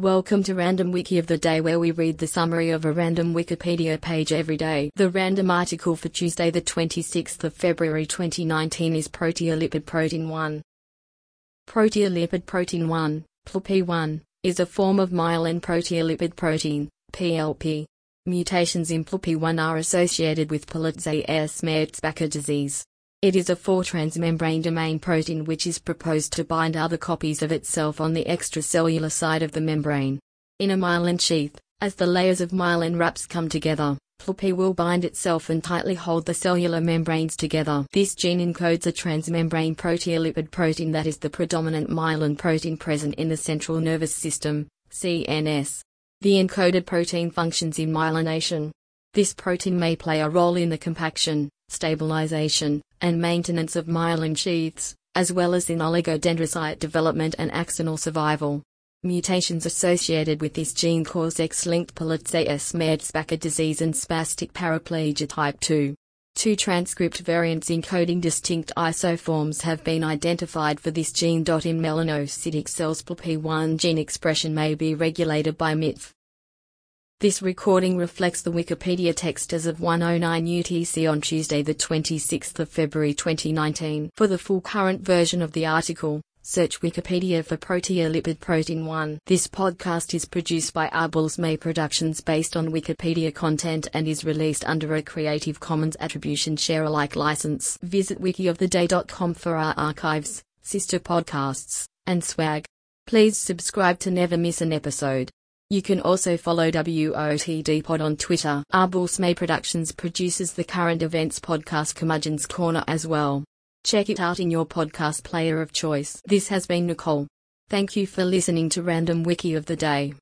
Welcome to Random Wiki of the Day, where we read the summary of a random Wikipedia page every day. The random article for Tuesday the 26th of February 2019 is Proteolipid Protein 1. Proteolipid Protein 1, PLP1, is a form of myelin proteolipid protein, PLP. Mutations in PLP1 are associated with Pelizaeus-Merzbacher disease. It is a 4-transmembrane domain protein which is proposed to bind other copies of itself on the extracellular side of the membrane. In a myelin sheath, as the layers of myelin wraps come together, PLP will bind itself and tightly hold the cellular membranes together. This gene encodes a transmembrane proteolipid protein that is the predominant myelin protein present in the central nervous system, CNS. The encoded protein functions in myelination. This protein may play a role in the compaction, stabilization, and maintenance of myelin sheaths, as well as in oligodendrocyte development and axonal survival. Mutations associated with this gene cause X-linked Pelizaeus-Merzbacher disease and spastic paraplegia type 2. Two transcript variants encoding distinct isoforms have been identified for this gene. In melanocytic cells, PLP1 gene expression may be regulated by MITF. This recording reflects the Wikipedia text as of 1:09 UTC on Tuesday the 26th of February 2019. For the full current version of the article, search Wikipedia for Proteolipid Protein 1. This podcast is produced by Arbels May Productions based on Wikipedia content and is released under a Creative Commons Attribution Share Alike license. Visit wikioftheday.com for our archives, sister podcasts, and swag. Please subscribe to never miss an episode. You can also follow WOTD Pod on Twitter. Arbels May Productions produces the current events podcast Curmudgeon's Corner as well. Check it out in your podcast player of choice. This has been Nicole. Thank you for listening to Random Wiki of the Day.